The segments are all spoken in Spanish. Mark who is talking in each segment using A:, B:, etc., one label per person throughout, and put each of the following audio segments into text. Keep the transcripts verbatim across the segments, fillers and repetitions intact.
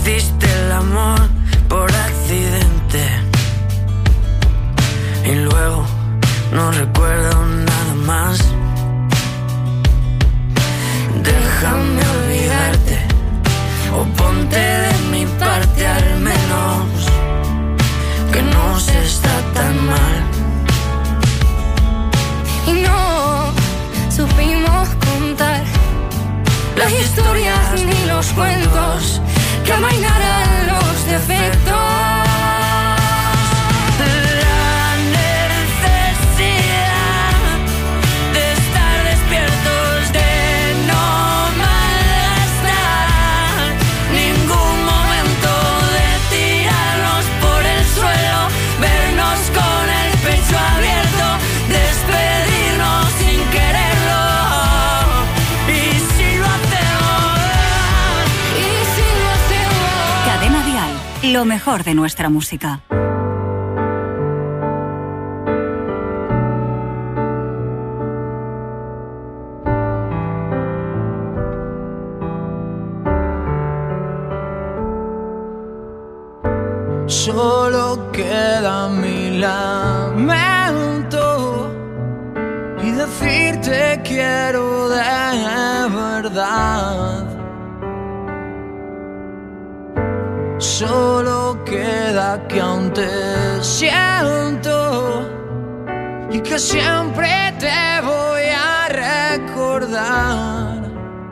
A: hiciste el amor por accidente y luego no recuerdo nada más. Déjame olvidarte o ponte de mi parte al menos, que no se está tan mal.
B: Y no supimos contar las historias ni los cuentos que amainaran los defectos.
C: Lo mejor de nuestra música.
A: Solo queda mi lamento y decirte quiero de verdad. Solo queda que aún te siento y que siempre te voy a recordar.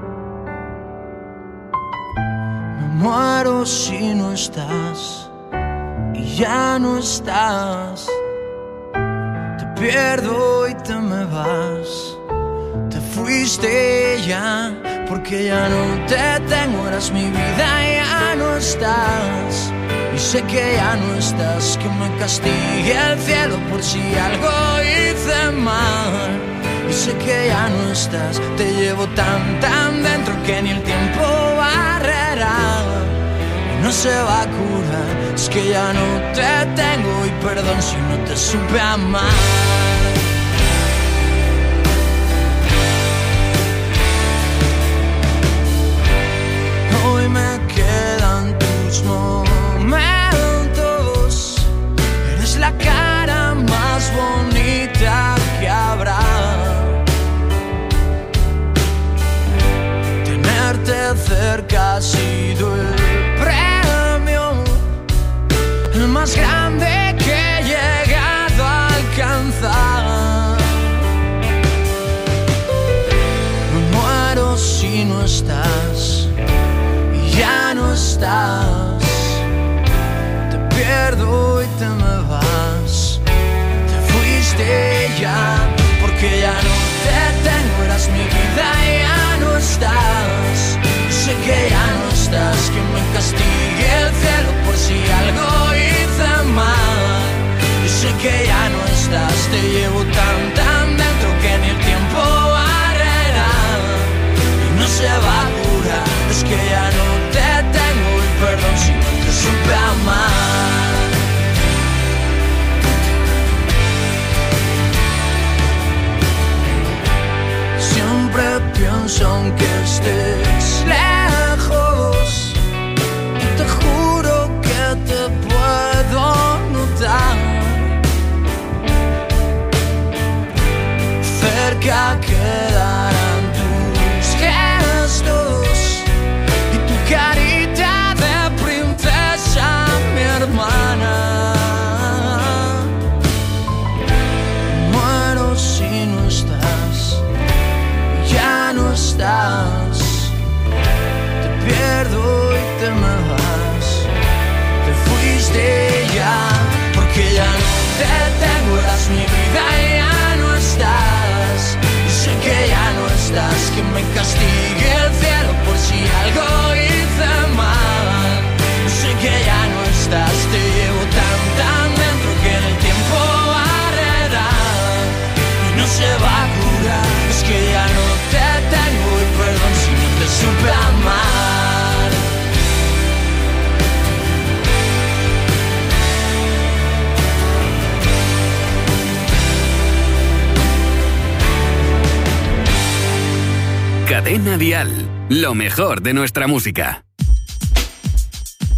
A: Me muero si no estás y ya no estás. Te pierdo y te me vas. Te fuiste ya porque ya no te tengo, eras mi vida, ya no estás. Y sé que ya no estás, que me castigue el cielo por si algo hice mal. Y sé que ya no estás, te llevo tan tan dentro que ni el tiempo barrerá. Y no se va a curar, es que ya no te tengo y perdón si no te supe amar. Hoy me quedan tus momentos. Eres la cara más bonita que habrá. Tenerte cerca ha sido el premio, el más grande que he llegado a alcanzar. Me muero si no estás. Ya no estás, te pierdo y te me vas. Te fuiste ya, porque ya no te tengo, eras mi vida, ya no estás. Sé que ya no estás, que me castigue el cielo por si algo hice mal. Y sé que ya no estás, te llevo tan tan dentro que ni el tiempo barrerá. Y no se va a curar, es que ya no te tengo y perdón si no te supe amar. Siempre pienso aunque estés lejos, te juro que te puedo notar. Cerca quedarán tus gestos y tu carita de princesa, mi hermana. Muero si no estás, ya no estás. Te pierdo y te me vas. Te fuiste ya, porque ya no te tengo, eras mi vida, ya no estás. Y sé que ya no estás, que me castigue el cielo por si algo hice mal. Sé que ya no estás, te llevo tan tan dentro que en el tiempo barrerá. Y no se va a curar, es que ya no te tengo y perdón si no te supe amar.
D: Cadena Dial, lo mejor de nuestra música.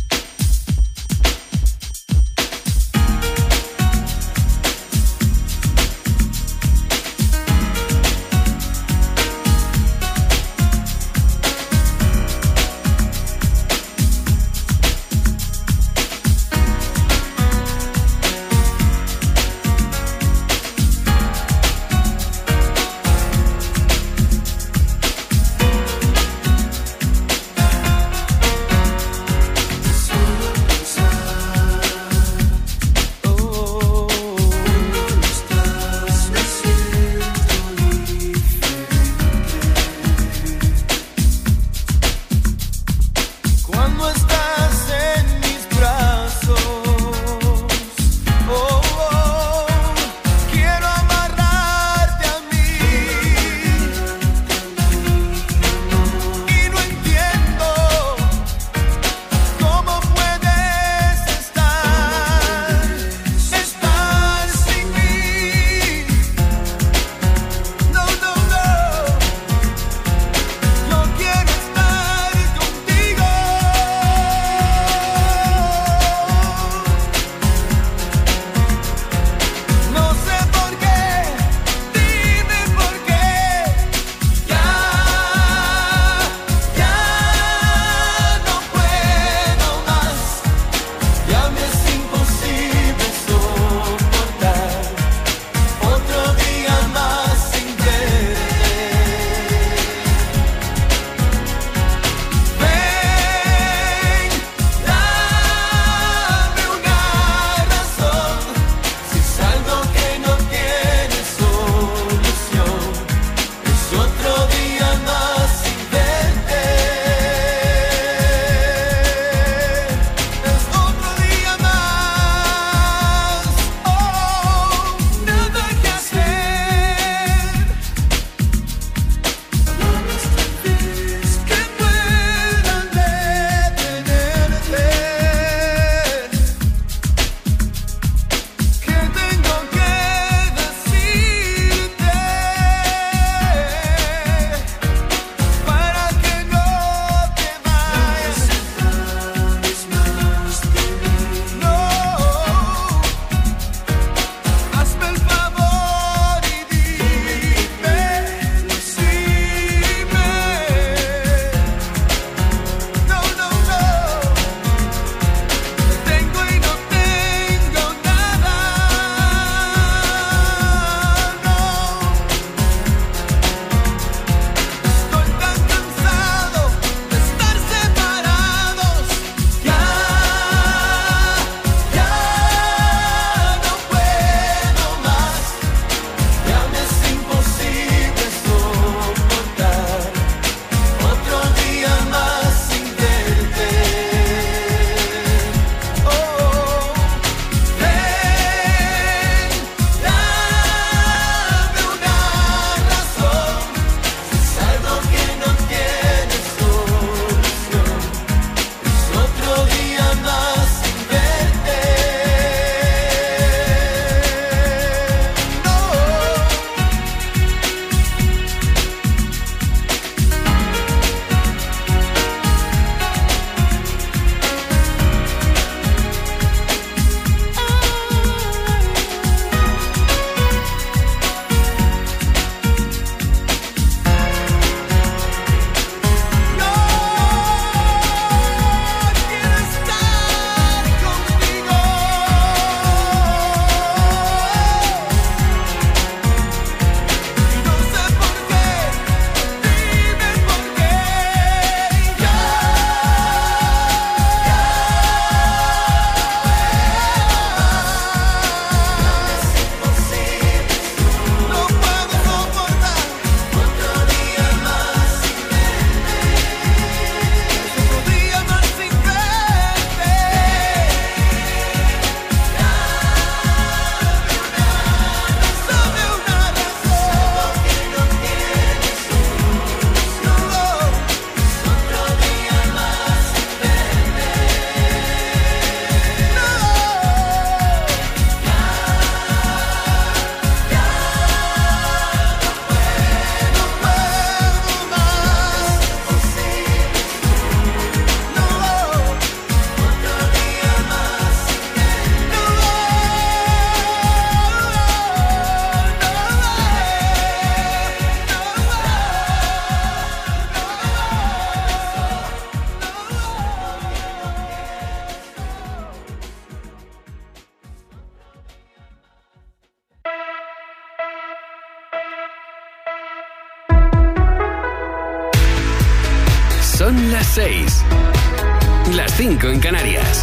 D: Las seis. Las cinco en Canarias.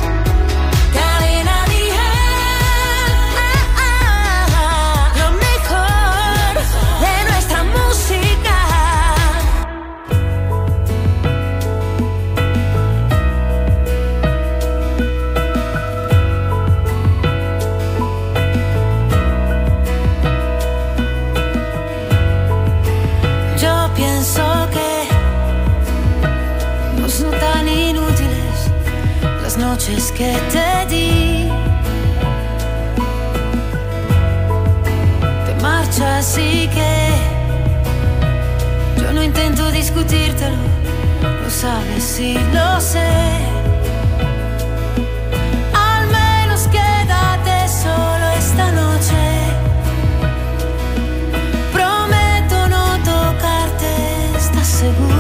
E: Noches que te di, te marchas y que yo no intento discutírtelo, lo sabes y lo sé. Al menos quédate solo esta noche. Prometo no tocarte, ¿estás seguro?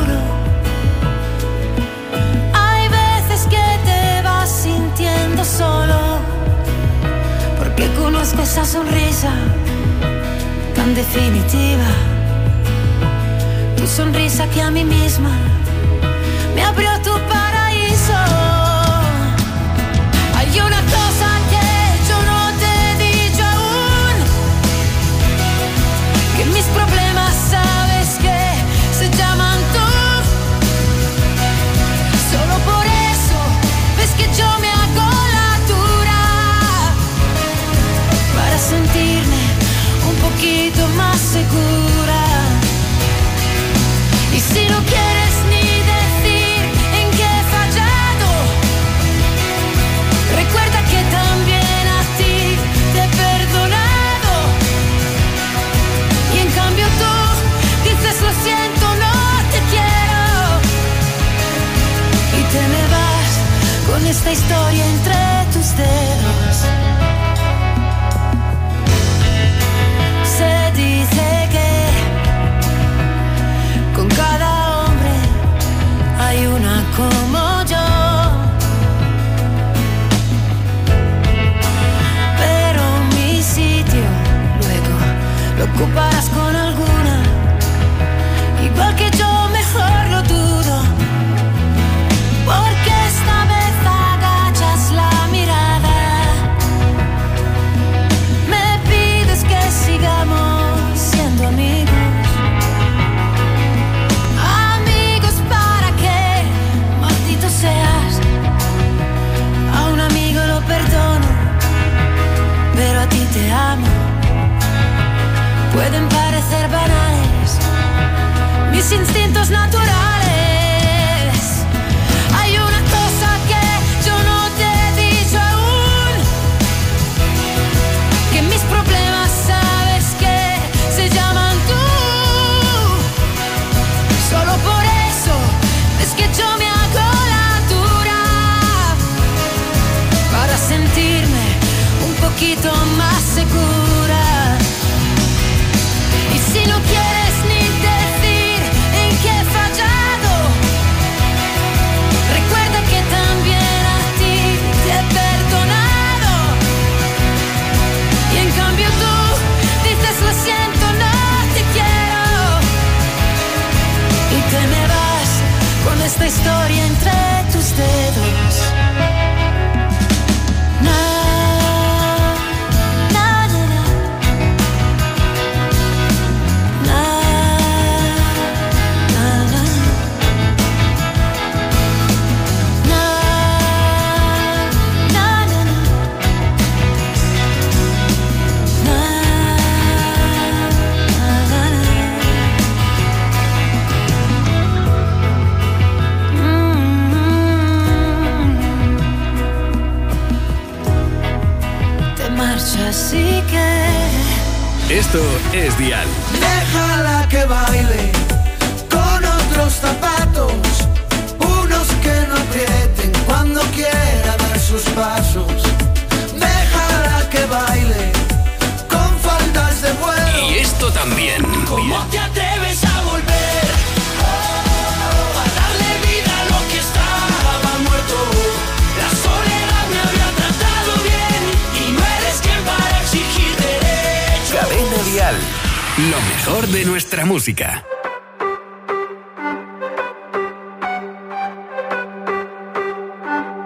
E: Solo porque conozco esa sonrisa tan definitiva, tu sonrisa que a mí misma me abrió tu paraíso. Hay una cosa que yo no te he dicho aún, que mis problemas sabes que se llaman tú. Solo por eso ves que yo me hago sentirme un poquito más segura. Y si no quieres ni decir en qué he fallado, recuerda que también a ti te he perdonado. Y en cambio tú dices lo siento, no te quiero. Y te me vas con esta historia entre tus dedos. Se dice que con cada hombre hay una como yo, pero mi sitio luego lo ocuparás con alguna, igual que yo, mejor lo dudo, porque esta vez agachas la mirada. Sigamos siendo amigos, amigos para que maldito seas. A un amigo lo perdono, pero a ti te amo. Pueden parecer banales mis instintos naturales. Hay una cosa que yo no te he dicho aún, que mis problemas se llaman tú. Solo por eso es que yo me hago la dura, para sentirme un poquito más segura. Y si no quieres ni decir en qué he fallado, recuerda que también a ti te he perdonado. Y en cambio tú dices lo siento, y te me vas con esta historia entre tus dedos. Na, na, na, na. Na, na, na. Na, na, na, na. Así que
D: esto es Dial.
A: Déjala que baile con otros zapatos, unos que no aprieten cuando quiera dar sus pasos. Déjala que baile con faldas de vuelo.
D: Y esto también.
A: ¿Cómo te atreves a volver oh, a darle vida a lo que estaba muerto? La soledad me había tratado bien y no eres quien para exigir derechos.
D: Cadena Dial, lo mejor de nuestra música.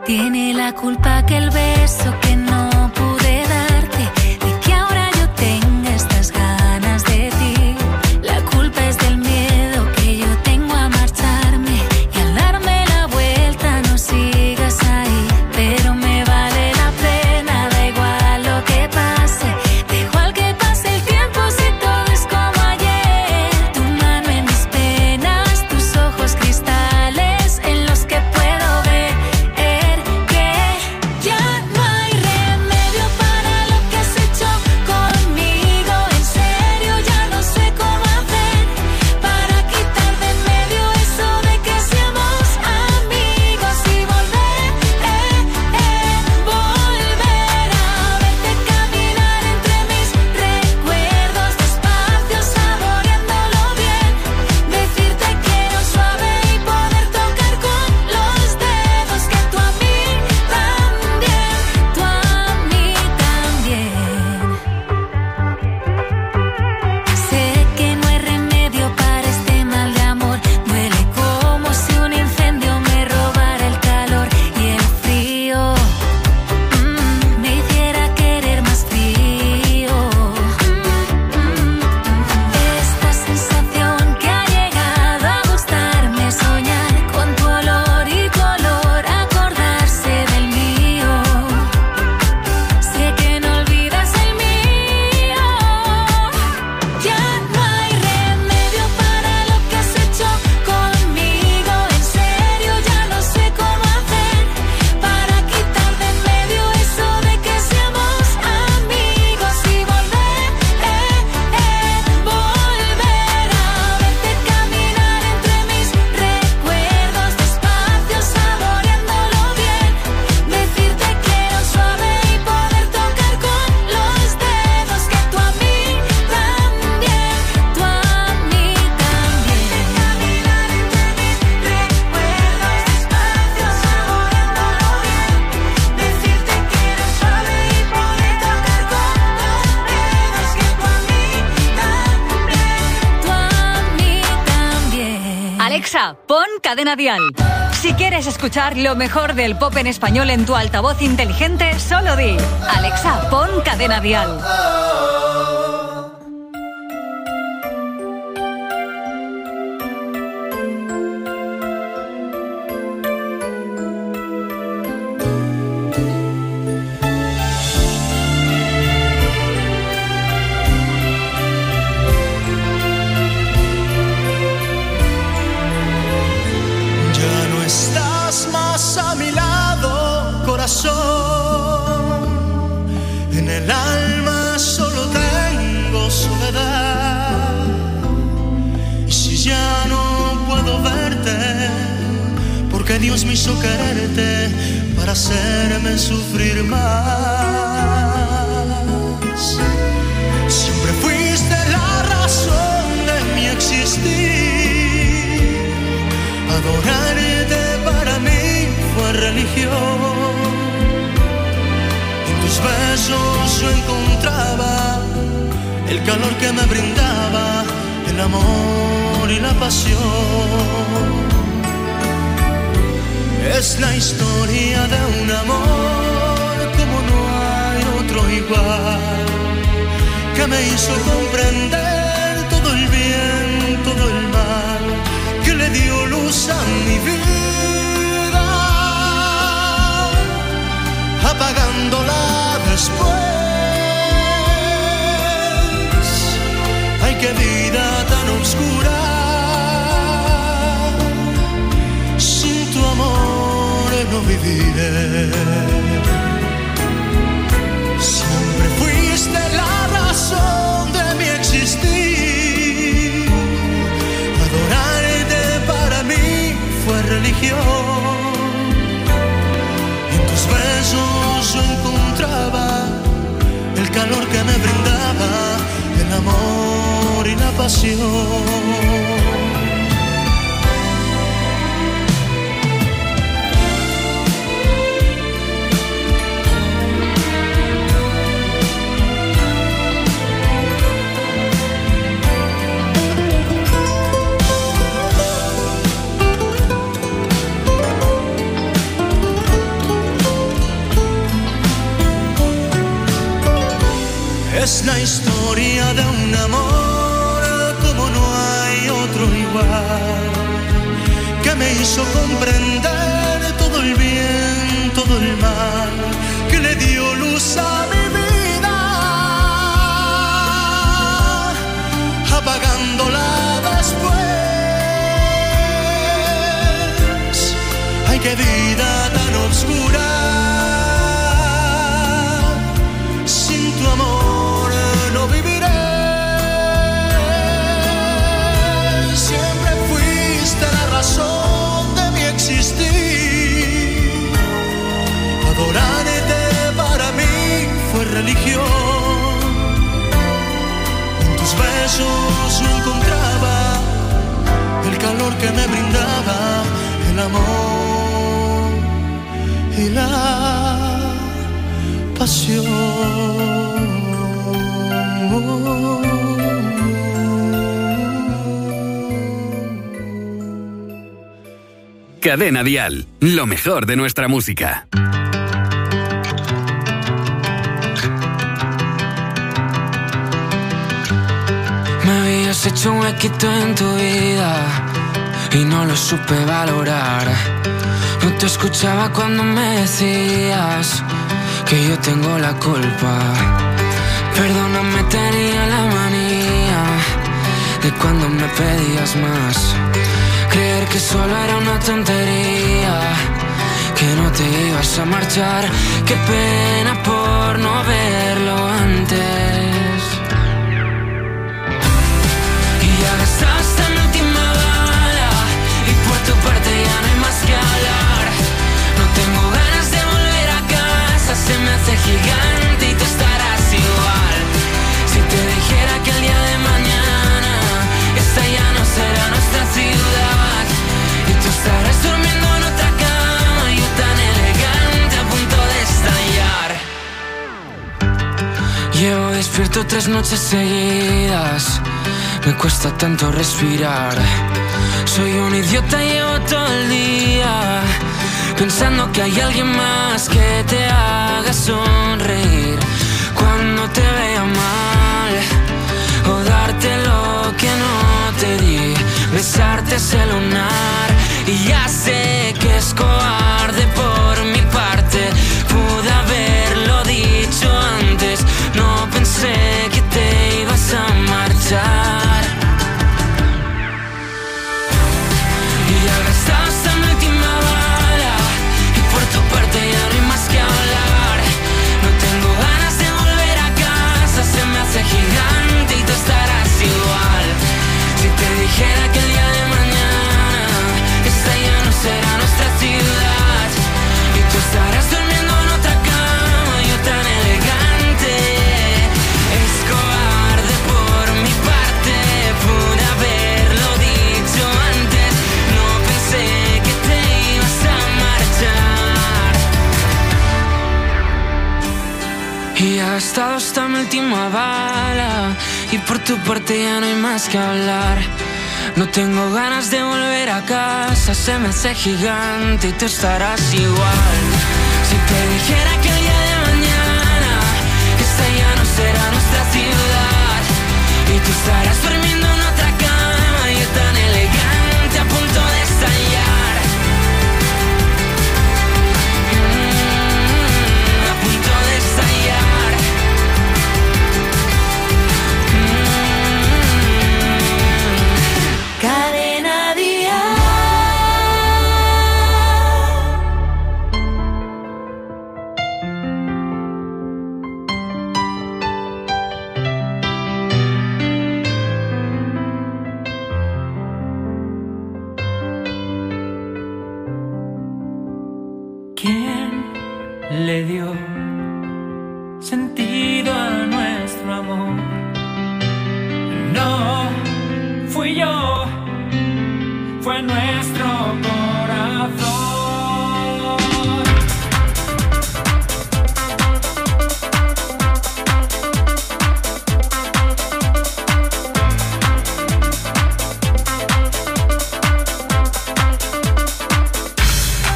B: Tiene la culpa aquel beso que no pude darte, de que ahora yo tenga estas ganas de ti. La culpa es del miedo que yo tengo a marcharme, y al darme la vuelta no sigas ahí. Pero me vale la pena, da igual lo que pase, da igual que pase el tiempo si todo es como ayer. Tu mano en mis penas, tus ojos cristales en los que puedo ver que ya no hay remedio para lo que has hecho conmigo. En serio ya no sé cómo hacer para quitar de en medio eso de que seamos amigos y volver, eh, eh, volver a verte caminar entre mis recuerdos despacio, saboreándolo bien. Decirte quiero suave y poder tocar con los dedos que tú a mí también, tú a mí también. Sé que no hay remedio para este mal de amor. Duele como si un incendio me robara el calor y el frío, mm, me hiciera querer más frío. Mm, Esta sensación que ha llegado a gustarme, soñar con tu olor y color, acordarse del mío. Sé que no olvidas el mío. Ya no hay remedio para lo que has hecho conmigo. En serio ya no sé cómo hacer para quitar de en medio eso de que seamos amigos y volver, eh, eh, volver a verte caminar entre mis recuerdos despacio, saboreándolo bien. Decirte quiero suave y poder tocar con los dedos que tú a mí también, tú a mí también. Caminar entre mis recuerdos despacio, saboreándolo bien. Decirte quiero suave y poder tocar con los dedos que tú a mí también, tú a mí también.
C: Alexa, pon Cadena Dial. Si quieres escuchar lo mejor del pop en español en tu altavoz inteligente, solo di: Alexa, pon Cadena Dial.
A: Ya no estás más a mi lado, corazón. En el alma solo tengo soledad. Y si ya no puedo verte, porque Dios me hizo quererte para hacerme sufrir más. Siempre fuiste la razón de mi existir. Adorarte para mí fue religión. En tus besos yo encontraba el calor que me brindaba el amor y la pasión. Es la historia de un amor como no hay otro igual, que me hizo comprender todo el bien, todo el mal, que le dio luz a mi vida, apagándola después. Ay, qué vida tan oscura, sin tu amor no viviré. Siempre fuiste la razón de mi existir. Adorarte para mí fue religión. En tus besos yo encontraba el calor que me brindaba el amor y la pasión. Es la historia de un amor como no hay otro igual, que me hizo comprender todo el bien, todo el mal, que le dio luz a mi vida, apagándola después. Ay, qué vida tan oscura, sin tu amor no viviré. Siempre fuiste la razón de mi existir. Adorarte para mí fue religión. En tus besos no encontraba el calor que me brindaba el amor y la pasión.
D: Cadena Dial, lo mejor de nuestra música.
F: Me habías hecho un huequito en tu vida y no lo supe valorar. No te escuchaba cuando me decías que yo tengo la culpa. Perdóname, tenía la manía de cuando me pedías más. Creer que solo era una tontería, que no te ibas a marchar. Qué pena por no verlo antes. Y ya gastaste mi última bala y por tu parte ya no hay más que hablar. No tengo ganas de volver a casa, se me hace gigante y tú estarás igual. Si te dijera que el día de mañana esta ya no será nuestra ciudad y tú estarás durmiendo en otra cama, yo tan elegante a punto de estallar. Llevo despierto tres noches seguidas, me cuesta tanto respirar. Soy un idiota, llevo todo el día pensando que hay alguien más que te haga sonreír cuando te vea mal, o darte lo que no te di, besarte ese lunar. Y ya sé que es cobarde por mi parte, pude haberlo dicho antes. No pensé que te ibas a marchar. Y ya gastaste mi última bala y por tu parte ya no hay más que hablar. No tengo ganas de volver a casa, se me hace gigante y tú estarás igual. Si te dijera que el día de mañana esta ya no será nuestra ciudad y tú estarás durmiendo en otra cama, yo tan elegante. Es cobarde por mi parte, pude haberlo dicho antes. No pensé que te ibas a marchar. Y ha gastado hasta mi última bala y por tu parte ya no hay más que hablar. No tengo ganas de volver a casa, se me hace gigante y tú estarás igual. Si te dijera que el día de mañana esta ya no será nuestra ciudad y tú estarás durmiendo en otra cama, yo tan elegante a punto de estallar. Mm, a punto de estallar.
E: Cadena Dial.
G: ¿Quién le dio sentido a nuestro amor? No fui yo, fue nuestro corazón.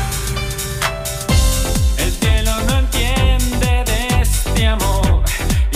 G: El cielo no entiende de este amor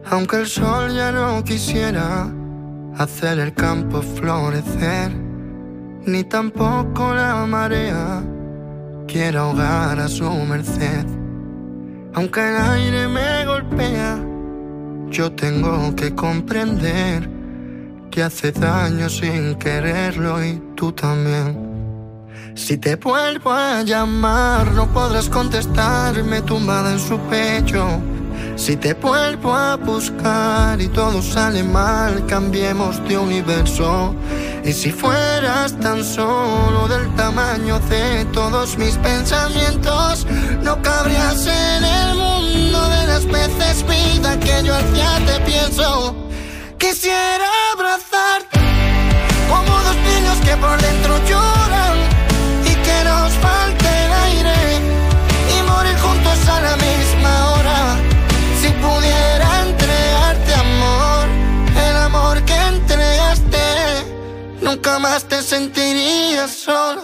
H: Aunque el sol ya no quisiera hacer el campo florecer, ni tampoco la marea quiera ahogar a su merced. Aunque el aire me golpea, yo tengo que comprender que hace daño sin quererlo y tú también. Si te vuelvo a llamar no podrás contestarme tumbada en su pecho. Si te vuelvo a buscar y todo sale mal, cambiemos de universo. Y si fueras tan solo del tamaño de todos mis pensamientos, no cabrías en el mundo de las veces vida que yo hacia te pienso. Quisiera abrazarte como dos niños que por dentro lloran y que nos falte el aire y morir juntos a la misma hora. Si pudiera entregarte amor, el amor que entregaste, nunca más te sentirías sola.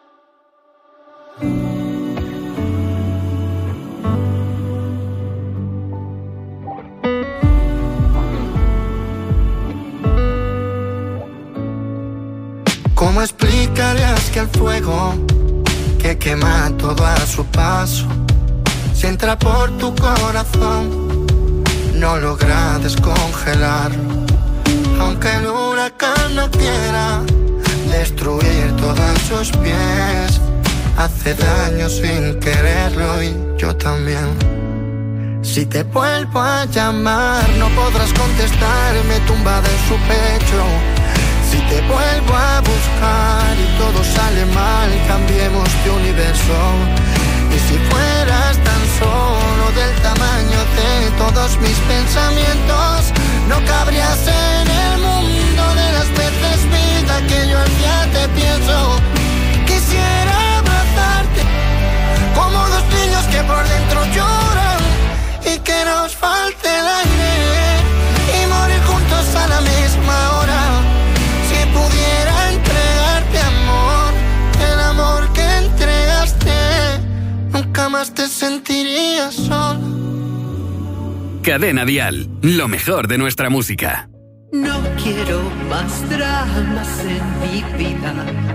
H: ¿Cómo explicarías que el fuego que quema todo a su paso, si entra por tu corazón, no logra descongelarlo? Aunque el huracán no quiera destruir todos sus pies, hace daño sin quererlo y yo también. Si te vuelvo a llamar no podrás contestarme tumbada en su pecho. Si te vuelvo a buscar y todo sale mal, cambiemos de universo. Y si fueras tan solo del tamaño de todos mis pensamientos, no cabrías en el mundo de las veces vida que yo al día te pienso. Quisiera abrazarte como dos niños que por dentro lloran y que nos falte el aire y morir juntos a la misma hora. Si pudiera entregarte amor, el amor que entregaste, nunca más te sentirías sola.
D: Cadena Dial, lo mejor de nuestra música.
I: No quiero más dramas en mi vida,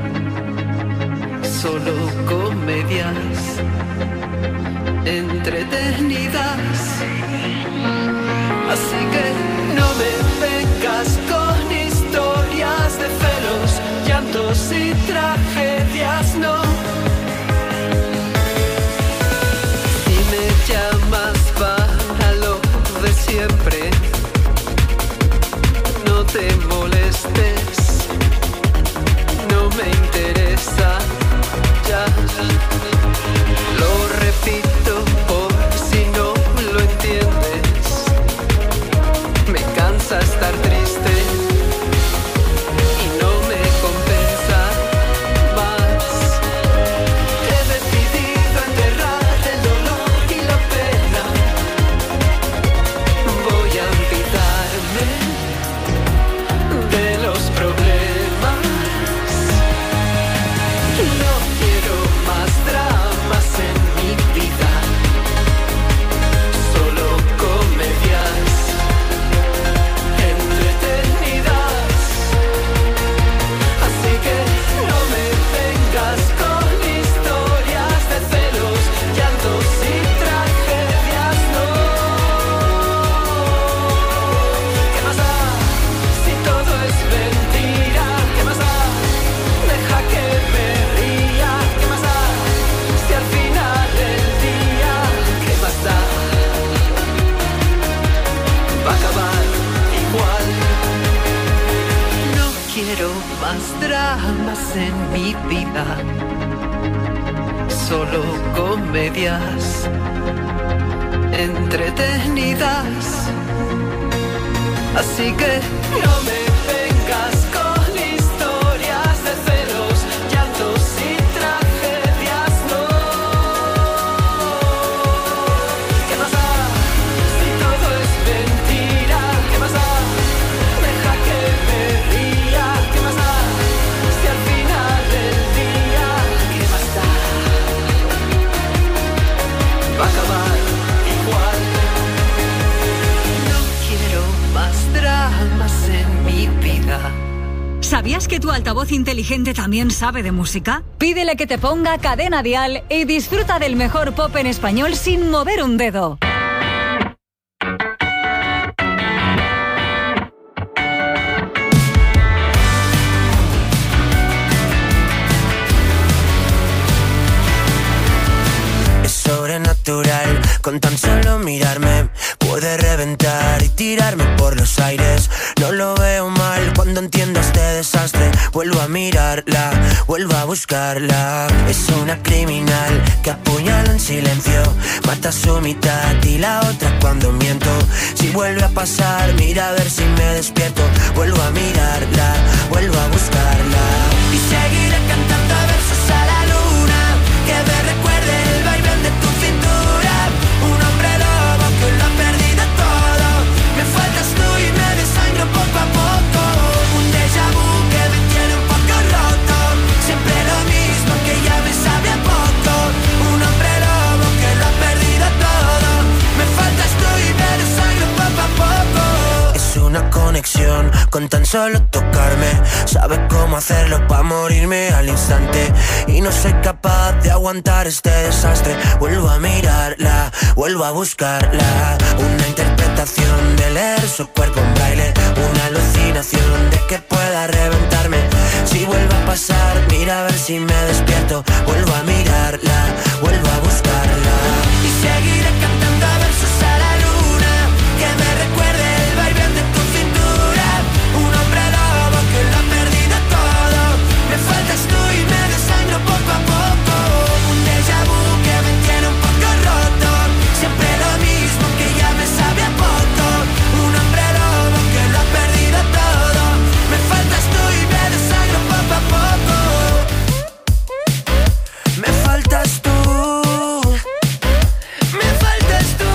I: solo comedias entretenidas. Así que no me vengas con historias de celos, llantos y tragedias, no. Si me llamas para lo de siempre, no te molestes, no me interesa, ya. Lo repito por si no lo entiendes, me cansa estar triste y no me compensa más. He decidido enterrar el dolor y la pena, voy a olvidarme de los problemas. No quiero más dramas en mi vida, solo comedias entretenidas. Así que no me vengas con historias de celos, llantos y tragedias, no. ¿Qué más da si todo es mentira? ¿Qué más da? Deja que me ría. ¿Qué más da si al final del día, qué más da? Va a acabar igual. No quiero más dramas en mi vida, solo comedias entretenidas. Así que no me vengas con historias de celos, llantos y tragedias, no. ¿Qué más da si todo es mentira? ¿Qué más da? Deja que me ría. ¿Qué más da si al final del día, qué más da? Va a acabar igual. No quiero
C: ¿Sabías que tu altavoz inteligente también sabe de música? Pídele que te ponga Cadena Dial y disfruta del mejor pop en español sin mover un dedo.
J: Sobrenatural, con tan solo mirarme puede reventar y tirarme por los aires. No lo veo mal cuando entiendo este desastre. Vuelvo a mirarla, vuelvo a buscarla. Es una criminal que apuñala en silencio, mata a su mitad y la otra cuando miento. Si vuelve a pasar, mira a ver si me despierto. Vuelvo a mirarla, vuelvo a buscarla. Y seguiré cantando versos a la luna, que me recuerde el vaivén de tu cintura. Un hombre lobo que lo ha perdido todo. Me faltas tú y me desangro poco a poco. Un déjà vu que me tiene un poco roto. Siempre lo mismo que ya me sabe a poco. Un hombre lobo que lo ha perdido todo. Me faltas tú y me desangro poco a poco. Es una conexión con tan solo tocarme. Sabe cómo hacerlo pa' morirme al instante. Y no soy capaz de aguantar este desastre. Vuelvo a mirarla, vuelvo a buscarla. Una interpretación de leer su cuerpo en braille. Una alucinación de que pueda reventarme. Si vuelve a pasar, mira a ver si me despierto. Vuelvo a mirarla, vuelvo a buscarla. Y seguiré cantando versos a la luna, que me recuerde el vaivén de tu cintura. Un hombre lobo que lo ha perdido todo. Me faltas tú y me desangro poco a poco. Un déjà vu que me tiene un poco roto. Siempre lo mismo que ya me sabe a poco. Un hombre lobo que lo ha perdido todo. Me faltas tú y me desangro poco a poco. Me faltas tú. Me faltas tú.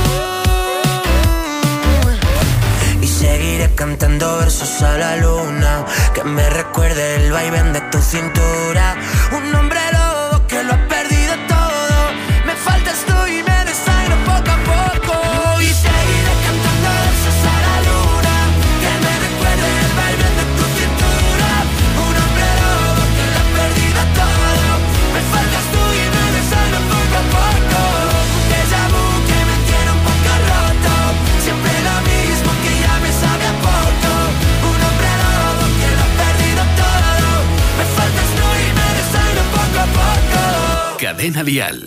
J: Y seguiré cantando versos a la luna, que me recuerde el vaivén de tu cintura. Un hombre lobo que lo ha perdido todo. Me faltas tú y me desangro poco a poco. Y seguiré cantando versos a la luna, que me recuerde el vaivén de tu cintura. Un hombre lobo que lo ha perdido todo. Me faltas tú y me desangro poco a poco. Un déjà vu que me tiene un poco roto. Siempre lo mismo que ya me sabe a poco. Un hombre lobo que lo ha perdido todo. Me faltas tú y me desangro poco a poco.
D: Cadena Dial.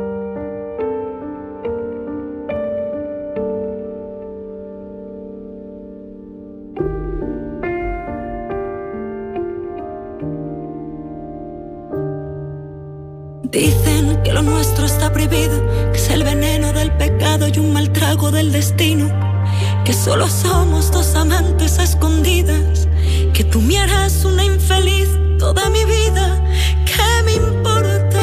E: Dicen que lo nuestro está prohibido, que es el veneno del pecado y un mal trago del destino, que solo somos dos amantes a escondidas, que tú me harás una infeliz toda mi vida. ¿Qué me importa?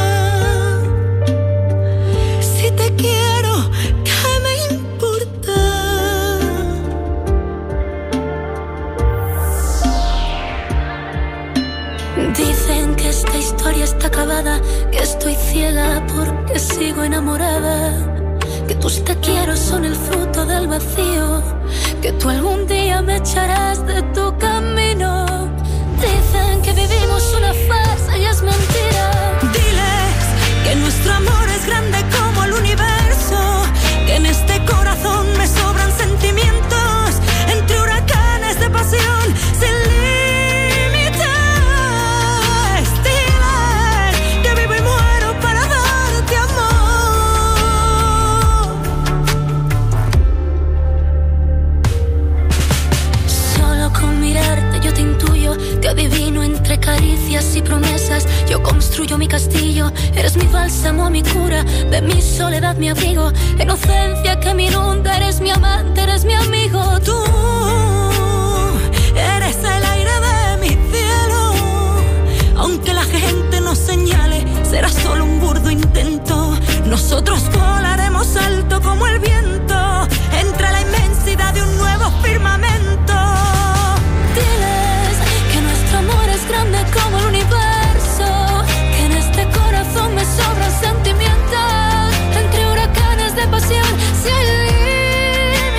E: Si te quiero, ¿qué me importa? Dicen que esta historia está acabada, que estoy ciega porque sigo enamorada, que tus te quiero son el fruto del vacío, que tú algún día me echarás de tu camino. Dicen que vivimos una farsa y es mentira. Diles que nuestro amor es grande como el universo, que en este corazón me sobran sentimientos, entre huracanes de pasión sin límites. Diles que vivo y muero para darte amor. Solo con mirarte yo te intuyo, te adivino entre caricias y promesas. Yo construyo mi castillo, eres mi bálsamo, mi cura, de mi soledad mi abrigo, inocencia que me inunda, eres mi amante, eres mi amigo. Tú eres el aire de mi cielo, aunque la gente nos señale, será solo un burdo intento. Nosotros volaremos alto como el viento, entre la inmensidad de un nuevo firmamento. Diles que nuestro amor es grande como el universo, que en este corazón me sobran sentimientos, entre huracanes de pasión sin límites.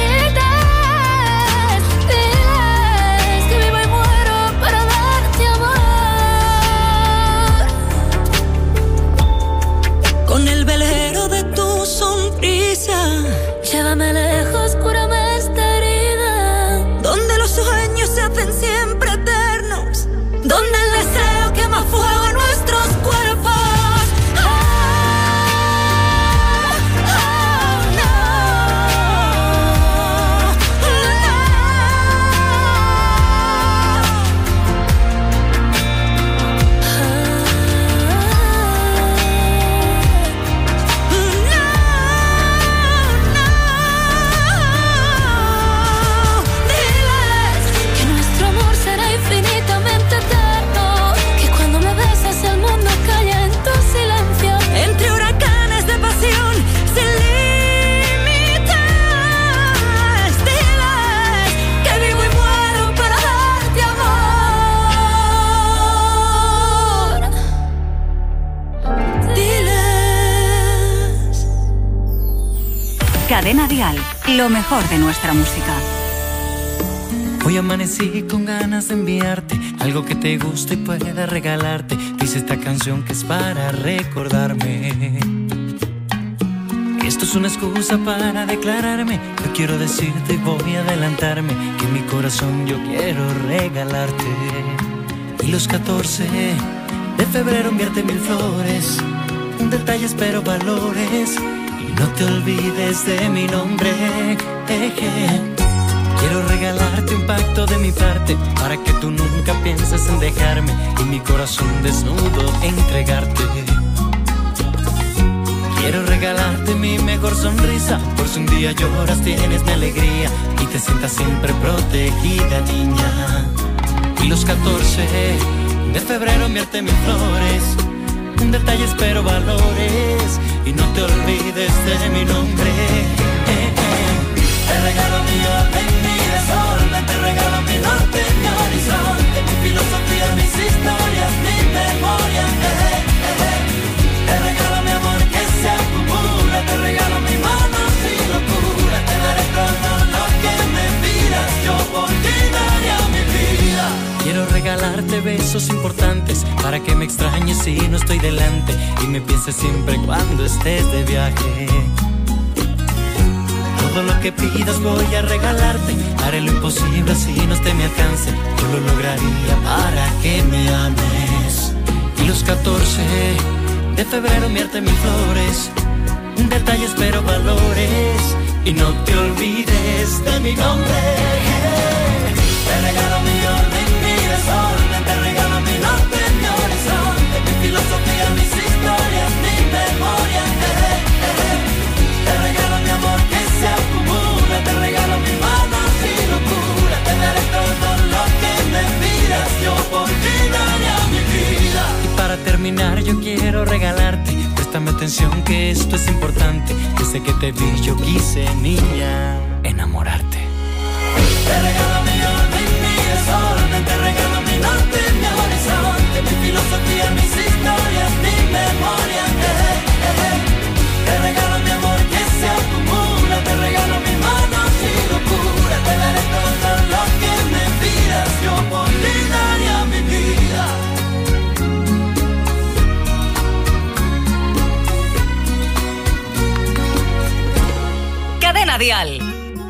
C: lo mejor de nuestra música.
K: Hoy amanecí con ganas de enviarte algo que te guste y pueda regalarte. Dice esta canción que es para recordarme. Esto es una excusa para declararme. Yo quiero decirte y voy a adelantarme que en mi corazón yo quiero regalarte. Y los catorce de febrero enviarte mil flores, detalles pero valores. Y no te olvides de mi nombre. Eje. Quiero regalarte un pacto de mi parte para que tú nunca pienses en dejarme y mi corazón desnudo entregarte. Quiero regalarte mi mejor sonrisa, por si un día lloras tienes mi alegría y te sientas siempre protegida, niña. Y los catorce de febrero enviarte mil flores, detalles pero valores. Y no te olvides de mi nombre. Eh, eh. Te regalo mi orden, mi desorden, te regalo mi norte, mi horizonte, mi filosofía, mis historias, mi memoria. Eh, eh, eh. Te regalo mi amor que se acumula, te regalo mis manos y locura. Te daré todo lo que me pidas, yo por ti daría mi vida. Quiero regalarte besos importantes para que me extrañes si no estoy delante y me pienses siempre cuando estés de viaje. Todo lo que pidas voy a regalarte, haré lo imposible si no esté a mi alcance. Yo lo lograría para que me ames. Y los catorce de febrero enviarte mil flores, detalles pero valores. Y no te olvides de mi nombre. Te regalo mi orden, mi desorden, te regalo mi norte, mi horizonte, mi filosofía, mis historias, mi memoria. Eh, eh, eh. Te regalo mi amor que se acumula, te regalo mis manos y locura. Te daré todo lo que me pidas, yo por ti daría mi vida. Y para terminar yo quiero regalarte, préstame atención que esto es importante. Desde que te vi yo quise, niña, enamorarte. Te regalo mi orden, mi desorden, te regalo mi norte, mi horizonte, mi filosofía, mis historias, mi memoria. Eh, eh, eh. Te regalo mi amor que se acumula, te regalo mis manos y locura. Te daré todo lo que me pidas, yo por ti daría mi vida.
C: Cadena Dial.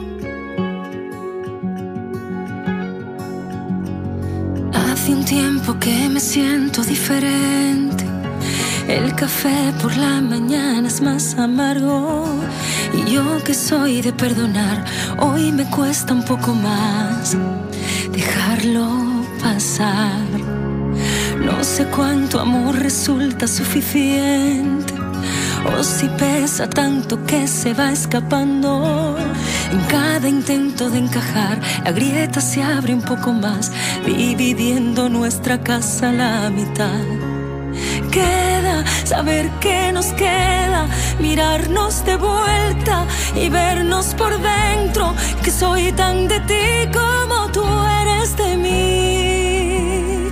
E: Hace un tiempo que me siento diferente. El café por la mañana es más amargo. Y yo que soy de perdonar, hoy me cuesta un poco más dejarlo pasar. No sé cuánto amor resulta suficiente, o si pesa tanto que se va escapando. En cada intento de encajar, la grieta se abre un poco más, dividiendo nuestra casa a la mitad. Queda saber que nos queda, mirarnos de vuelta y vernos por dentro, que soy tan de ti como tú eres de mí.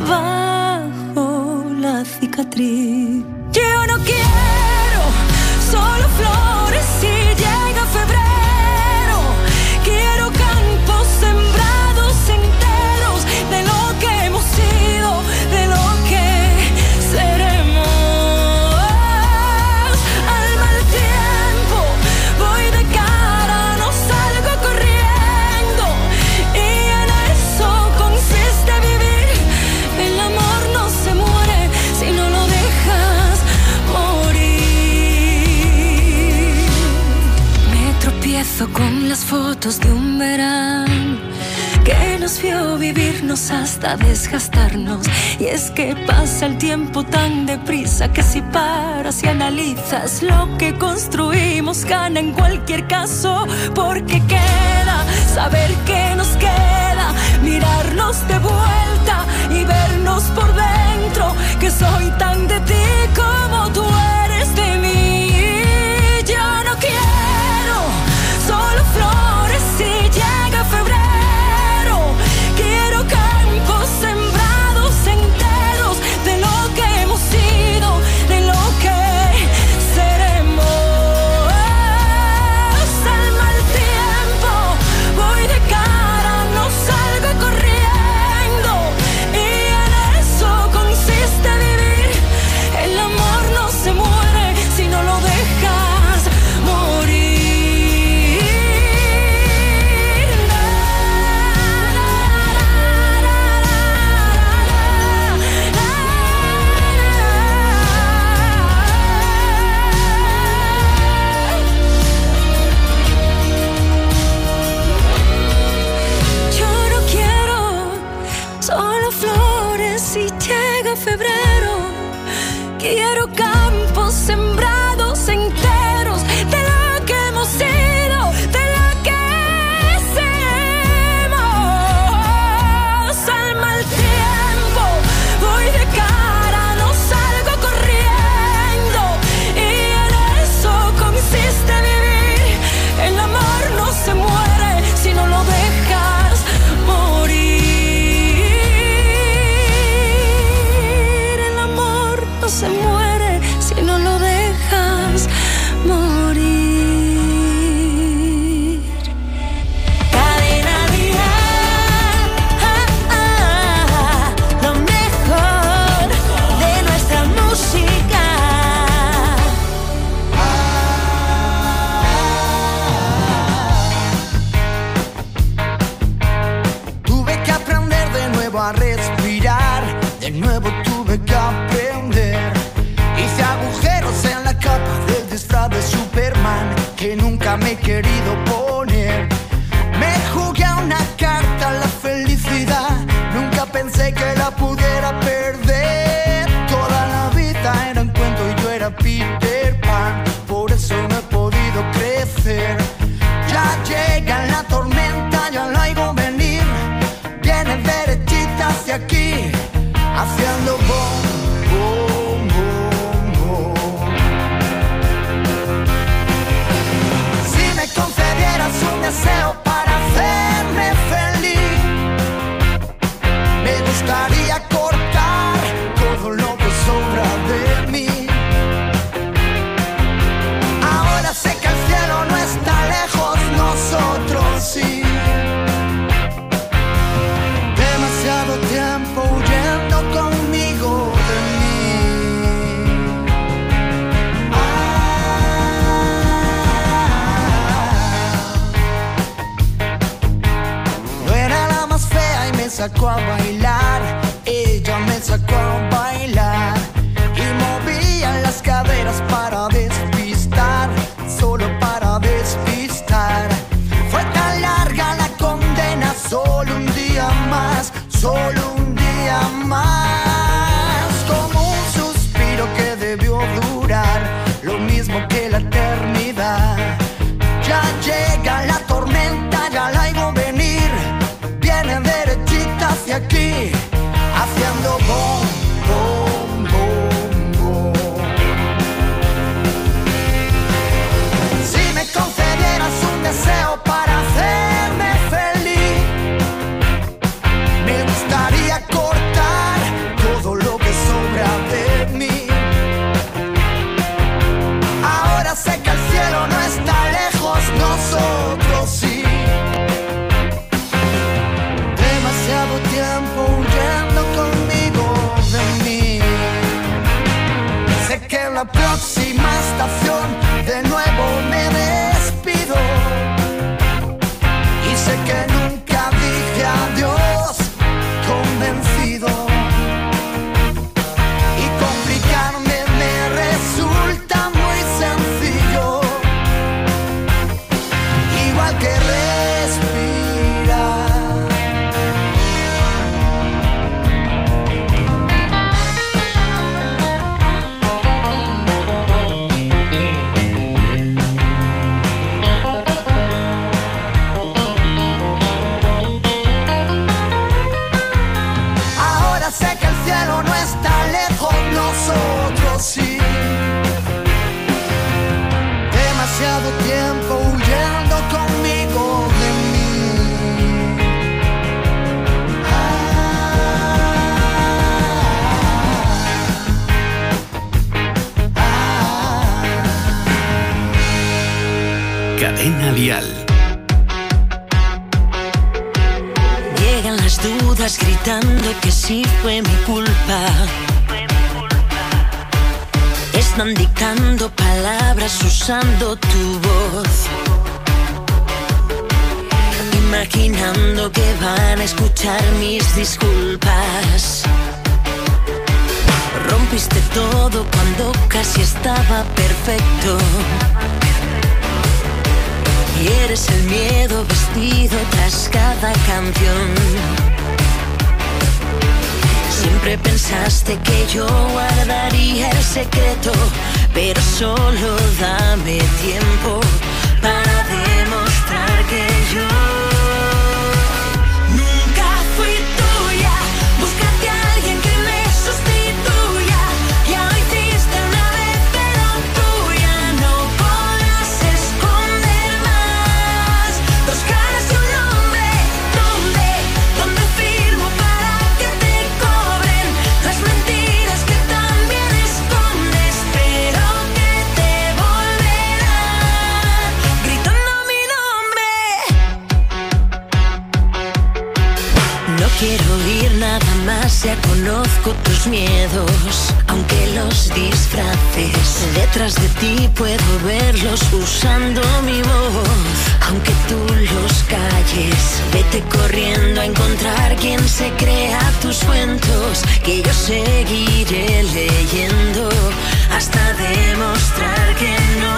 E: Bajo la cicatriz yo no quiero solo flores si llega febrero. Quiero campos sembrados enteros de lo que hemos sido, de lo que seremos. Al mal tiempo voy de cara, no salgo corriendo, y en eso consiste vivir. El amor no se muere si no lo dejas morir. Me tropiezo con las fotos de un verano que nos vio vivirnos hasta desgastarnos. Y es que pasa el tiempo tan deprisa que si paras y analizas lo que construimos, gana en cualquier caso. Porque queda saber que nos queda, mirarnos de vuelta y vernos por dentro, que soy tan de ti como tú eres de mí. Yo no quiero solo flores si llega febrero. Quiero campos sembrados enteros de lo que hemos sido, de lo que seremos. Al mal tiempo Quiero campos sembrados enteros de lo que hemos sido, de lo que somos. Al mal tiempo voy de cara, no salgo corriendo, y en eso consiste vivir. El amor no se muere si no lo dejas morir. El amor no se muere si no lo dejas morir. Cadena Dial, lo mejor de nuestra música.
A: Tuve que aprender de nuevo a respirar, de nuevo tuve que aprender. Hice agujeros en la capa del disfraz de Superman que nunca me he querido poner. Me jugué a una carta a la felicidad, nunca pensé que la pudiera perder. Toda la vida era un cuento y yo era Peter Pan, por eso no he podido crecer. Ya llega la tormenta, ya la oigo venir, viene derechita hacia aquí, haciendo boom, boom, boom, boom. Si me concedieras un deseo para hacerme feliz, me gustaría cortar todo lo que sobra de mí. Ahora sé que el cielo no está lejos, nosotros sí. Demasiado tiempo huyendo conmigo de mí. Ah. No era la más fea y me sacó a bailar, ella me sacó a bailar y movía las caderas para despistar, solo para despistar. Fue tan larga la condena, solo un día más, solo un día más, como un suspiro que debió durar lo mismo que la eternidad. Ya llega la tormenta, ya la oigo venir, viene derechita hacia aquí, haciendo boom, boom, boom, boom. Si me concedieras un deseo para hacerme feliz, me gustaría cortar todo lo que sobra de mí. Ahora sé que el cielo no está lejos, nosotros sí. Demasiado tiempo huyendo conmigo de mí. Sé que en la próxima estación de nuevo me despido, y sé que nunca dije adiós convencido, y complicarme me resulta muy sencillo, igual que respirar. Ahora sé que el cielo no está lejos, nosotros sí. Demasiado tiempo huyendo conmigo de mí. Ah, ah.
D: Cadena Dial.
E: Llegan las dudas gritando que sí fue mi culpa. Están dictando palabras usando tu voz, imaginando que van a escuchar mis disculpas. Rompiste todo cuando casi estaba perfecto, y eres el miedo vestido tras cada canción. Siempre pensaste que yo guardaría el secreto, pero solo dame tiempo para demostrar que yo nunca fui tuya. Búscate a alguien que me sustituya. Ya lo hiciste una vez, pero tuya no podrás esconder más. Dos caras y un nombre, ¿dónde? ¿Dónde firmo para que te cobren las mentiras que también escondes, pero que te volverán gritando mi nombre? No quiero oír nada más, ya conozco tus miedos, aunque los disfraces. Detrás de ti puedo verlos usando mi voz, aunque tú los calles. Vete corriendo a encontrar quien se crea tus cuentos, que yo seguiré leyendo hasta demostrar que no.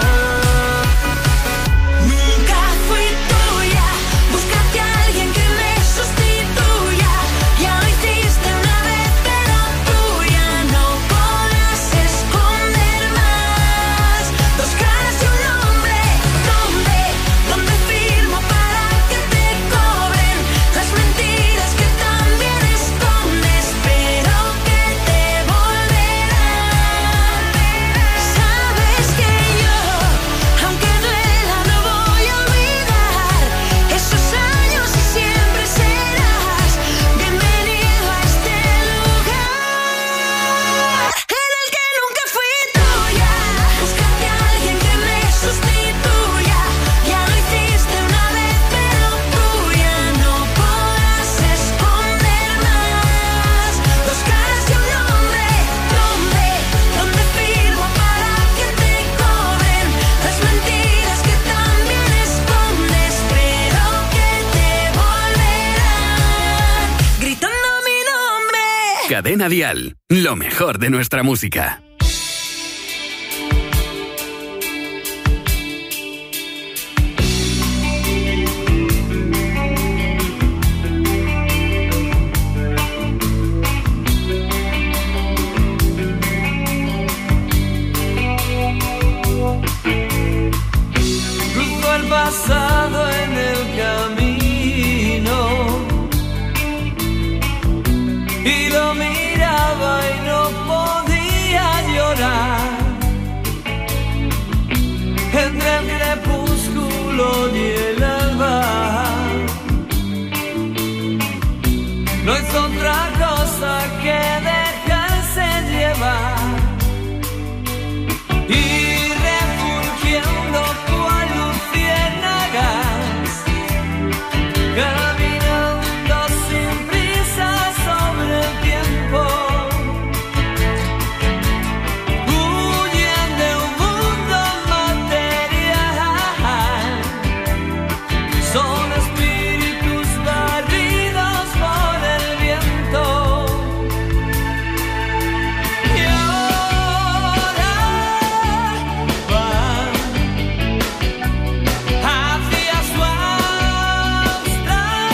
E: Nunca fui tuya. Búscate a alguien que me sustituya. Ya lo hiciste una vez, pero tuya no podrás esconder más. Dos caras y un nombre, ¿dónde? ¿Dónde firmo para que te cobren las mentiras que también escondes, pero que te volverán? Sabes que yo, aunque duela, no voy a olvidar esos años y siempre serás bienvenido a este lugar en el que nunca fui tuya. Búscate a alguien que me sustituya. Ya lo hiciste una vez, pero tuya no podrás esconder más. Dos caras y un nombre, ¿dónde? ¿Dónde firmo para que te cobren las mentiras que también escondes, pero que te volverán gritando mi nombre?
D: Cadena Dial, lo mejor de nuestra música.
A: Cruzó el pasado en el camino y lo miraba y no podía llorar. Entre el crepúsculo y el alba no es otra cosa que dejarse llevar y refulgiendo cual luciérnagas, caminando sin prisa sobre el tiempo, huyen de un mundo material. Son espíritus barridos por el viento. Y ahora van hacia su Australia.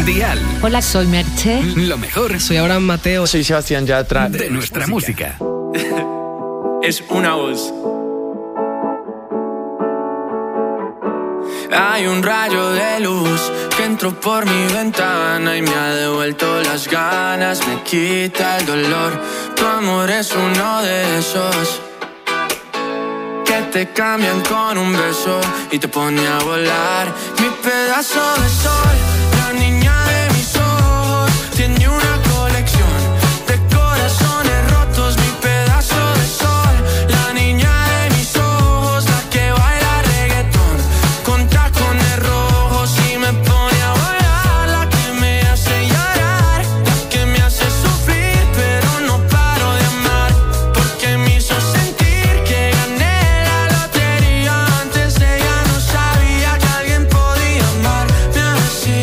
D: Dial.
L: Hola, soy Merche.
D: Lo mejor.
M: Soy Abraham Mateo.
N: Soy Sebastián Yatra.
D: De nuestra música.
O: Es una voz.
P: Hay un rayo de luz que entró por mi ventana y me ha devuelto las ganas, me quita el dolor. Tu amor es uno de esos que te cambian con un beso y te pone a volar. Mi pedazo de sol, la niña de mis ojos, tiene una colección de corazones rotos. Mi pedazo de sol, la niña de mis ojos, la que baila reggaetón con tacones rojos y me pone a volar. La que me hace llorar, la que me hace sufrir, pero no paro de amar, porque me hizo sentir que gané la lotería. Antes de ella no sabía que alguien podía amarme así.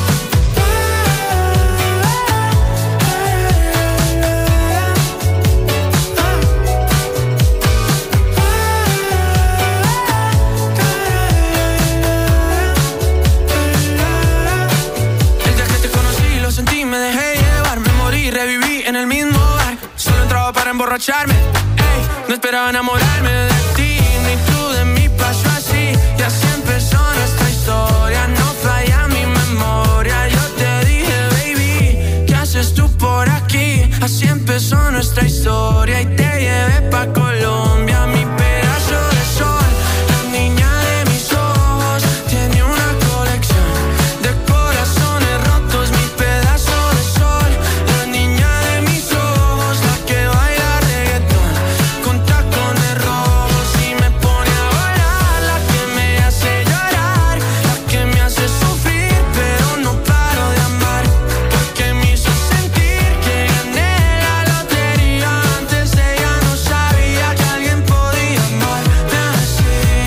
P: El día que te conocí lo sentí, me dejé llevar, me morí, reviví en el mismo bar. Solo entraba para emborracharme, ey, no esperaba enamorarme de ti, ni tú de mí. Pasó así y así empezó nuestra historia. No falla mi memoria. Yo te dije, baby, ¿qué haces tú por aquí? Así empezó nuestra historia y te llevé pa' Colombia. Mi pedazo de sol, la niña de mis ojos, tiene una colección de corazones rotos. Mi pedazo de sol, la niña de mis ojos, la que baila reggaetón con tacones rojos y me pone a volar. La que me hace llorar, la que me hace sufrir, pero no paro de amar, porque me hizo sentir que gané la lotería. Antes de ella no sabía que alguien podía amarme así.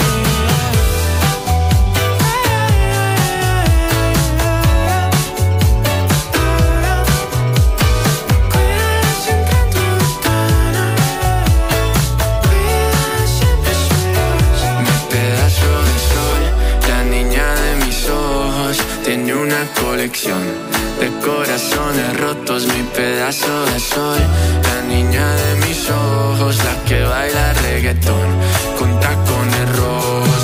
P: Mi pedazo de sol, la niña de mis ojos, tiene una colección de corazones rotos. Mi pedazo de sol, la niña de mis ojos, la que baila reggaetón con tacones rojos